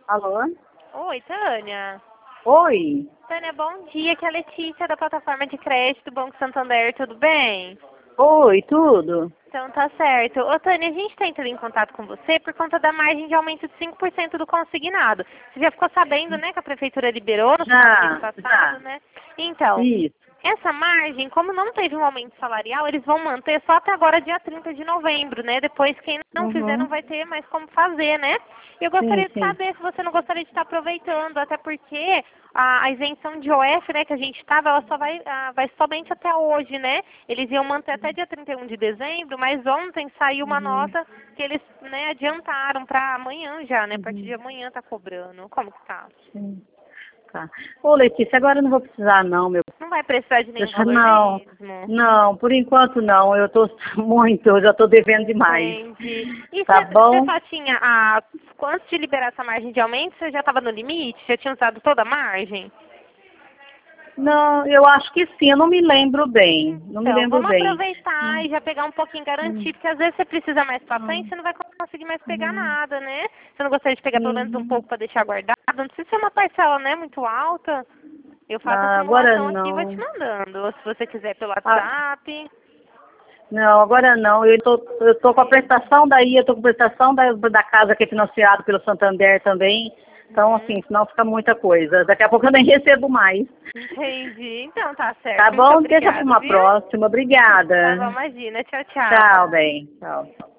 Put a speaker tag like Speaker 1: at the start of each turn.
Speaker 1: Alô?
Speaker 2: Oi, Tânia.
Speaker 1: Oi?
Speaker 2: Tânia, bom dia. Aqui é a Letícia da plataforma de crédito do Banco Santander. Tudo bem?
Speaker 1: Oi, tudo?
Speaker 2: Então tá certo. Ô, Tânia, a gente está entrando em contato com você por conta da margem de aumento de 5% do consignado. Você já ficou sabendo, né, que a Prefeitura liberou no final do mês passado, né? Então,
Speaker 1: Isso.
Speaker 2: essa margem, como não teve um aumento salarial, eles vão manter só até agora, dia 30 de novembro, né? Depois, quem não fizer, não
Speaker 1: Uhum.
Speaker 2: vai ter mais como fazer, né? Eu
Speaker 1: Sim,
Speaker 2: gostaria de
Speaker 1: sim.
Speaker 2: saber se você não gostaria de estar aproveitando, até porque a isenção de OF, né, que a gente estava, ela só vai somente até hoje, né? Eles iam manter até dia 31 de dezembro, mas ontem saiu uma
Speaker 1: Uhum.
Speaker 2: nota que eles, né, adiantaram para amanhã já, né? A partir de
Speaker 1: Uhum.
Speaker 2: amanhã tá cobrando. Como que tá?
Speaker 1: Sim. Tá. Ô, Letícia, agora eu não vou precisar não, meu.
Speaker 2: Não vai precisar de nenhum valor
Speaker 1: Não,
Speaker 2: mesmo?
Speaker 1: não, por enquanto não. Eu tô muito, eu já tô devendo demais.
Speaker 2: Entendi. E
Speaker 1: Tá
Speaker 2: você
Speaker 1: bom?
Speaker 2: só tinha, antes de liberar essa margem de aumento, você já estava no limite? Já tinha usado toda a margem?
Speaker 1: Não, eu acho que sim, eu não me lembro bem. Não me
Speaker 2: Então,
Speaker 1: lembro
Speaker 2: vamos
Speaker 1: bem.
Speaker 2: aproveitar
Speaker 1: Hum,
Speaker 2: e já pegar um pouquinho
Speaker 1: hum,
Speaker 2: garantido, porque às vezes você precisa mais pra frente,
Speaker 1: hum,
Speaker 2: você não vai conseguir mais pegar
Speaker 1: hum,
Speaker 2: nada, né? Você não gostaria de pegar pelo menos um
Speaker 1: hum.
Speaker 2: pouco para deixar guardado? Não precisa ser uma parcela, né, muito alta. Eu faço a
Speaker 1: Ah, agora
Speaker 2: simulação aqui e vou te
Speaker 1: não.
Speaker 2: mandando. Ou se você quiser pelo
Speaker 1: Ah,
Speaker 2: WhatsApp.
Speaker 1: não, agora não. Eu tô com a prestação daí, eu tô com a prestação da casa que é financiado pelo Santander também. Então,
Speaker 2: Uhum.
Speaker 1: assim, senão fica muita coisa. Daqui a pouco eu nem recebo mais.
Speaker 2: Entendi. Então tá
Speaker 1: Tá
Speaker 2: certo. Muito
Speaker 1: bom? Deixa para
Speaker 2: obrigada,
Speaker 1: uma
Speaker 2: viu?
Speaker 1: próxima.
Speaker 2: Tá bom,
Speaker 1: Obrigada.
Speaker 2: imagina. Tchau,
Speaker 1: Tchau,
Speaker 2: tchau.
Speaker 1: bem. Tchau.